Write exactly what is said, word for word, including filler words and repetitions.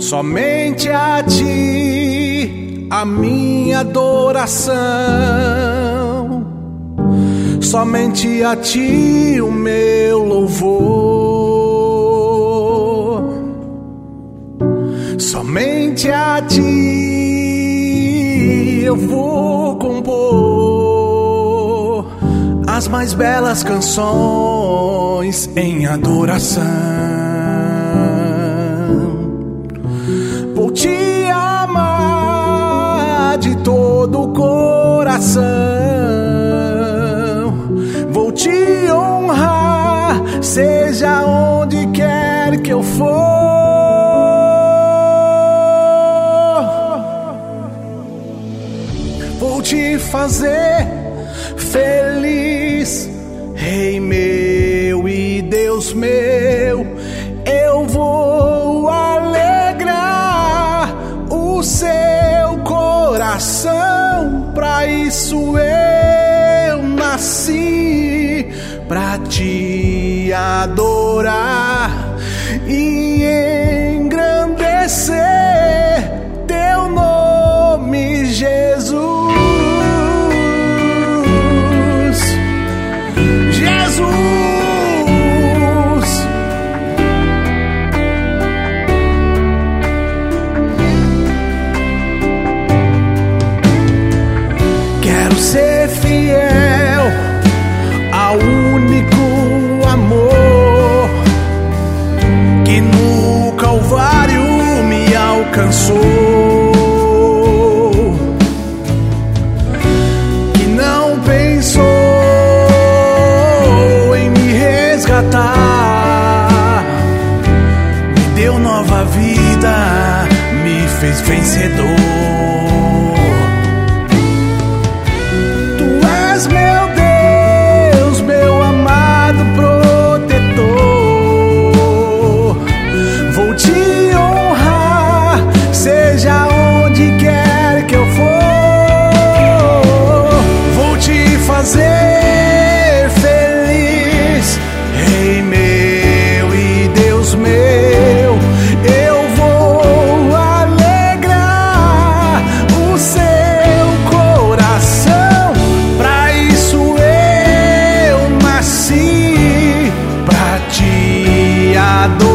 Somente a ti a minha adoração, somente a ti o meu louvor, somente a ti eu vou compor as mais belas canções em adoração. Vou te amar de todo o coração, vou te honrar, seja onde quer que eu for. Vou te fazer feliz, Rei meu e Deus meu. Eu vou alegrar o seu coração, pra isso eu nasci, pra te adorar e engrandecer teu nome, Jesus. Ser fiel ao único amor que no Calvário me alcançou, que não pensou em me resgatar, me deu nova vida, me fez vencedor. Meu Deus, meu amado protetor, vou te honrar, seja onde quer que eu for. Vou te fazer feliz, Rei meu e Deus meu. Eu vou alegrar o seu coração, pra te adorar.